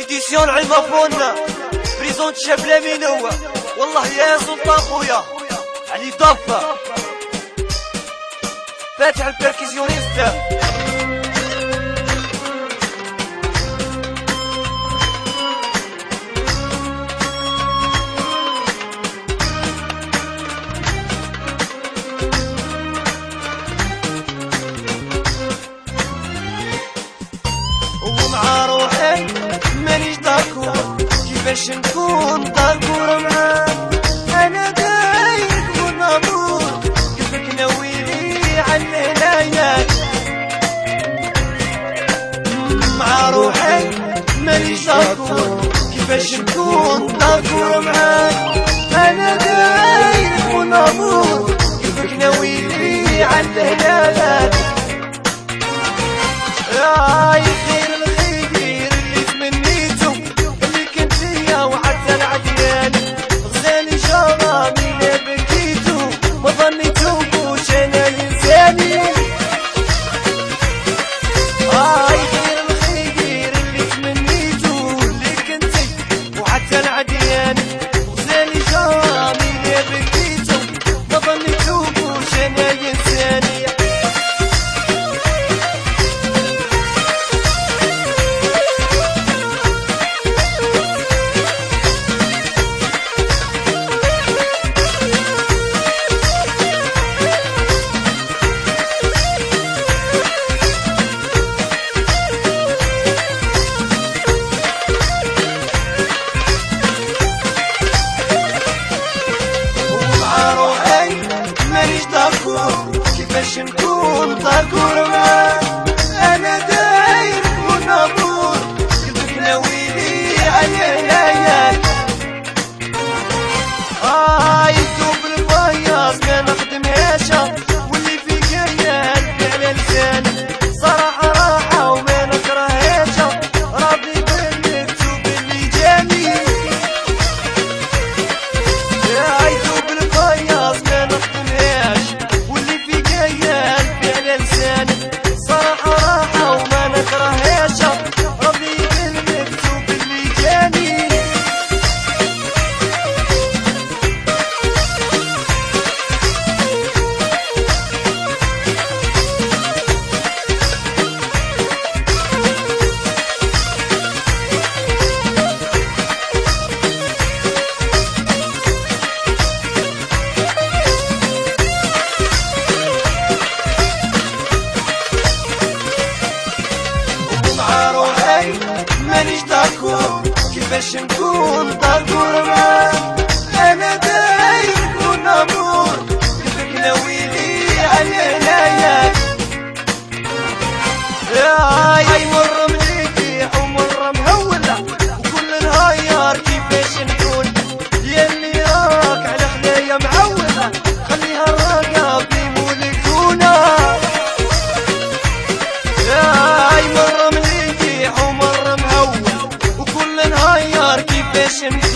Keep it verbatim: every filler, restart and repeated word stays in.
اديسيون عمافون بريزونت شاب لامينو والله يا سلطان خويا علي ضفة فاتح البركيزيونيست. ومع روحي مانيش داكور كيفاش نكون داكور معاك. انا دايرك ونامور كيفك ناويلي على الهنايات. مع روحي مانيش داكور كيفاش نكون داكور معاك. انا دايرك ونامور كيفك ناويلي على الهنايات. يا خير الخير اللي تمنيته اللي كنت فيا وحتى العديان غزالي جرامي لا بكيتو ما ظنيتوش انا انساني. هاي خير الخير اللي تمنيته اللي كنت وحتى العديان غزالي جرامي لا بكيتو ما ظنيتوش انا انساني. كيفاش نكون داكور معاك. انا دايرك ونامور كيفك ناويلي على الهنايات. هاي دوب البياض ما نخدمهاش واللي فيك يا قلبي على لساني. صراحة راحة وما نكرههاش راضي بالمكتوب اللي جاني. هاي دوب البياض ما نخدمهاش صراحة راحة وما نكرههاش راضي بالمكتوب اللي جاني. مانيش داكور كيفاش نكون داكور معاك. انا دايرك ونامور كيفك ناويلي على الهنايات. هاي مرة مليكيح ومرة مهولة وكل نهار كيفاش نكون ياللي راك على خلايا معودة خليها الراقة بمولكونا. هاي مرة مليكيح ومرة كيفاش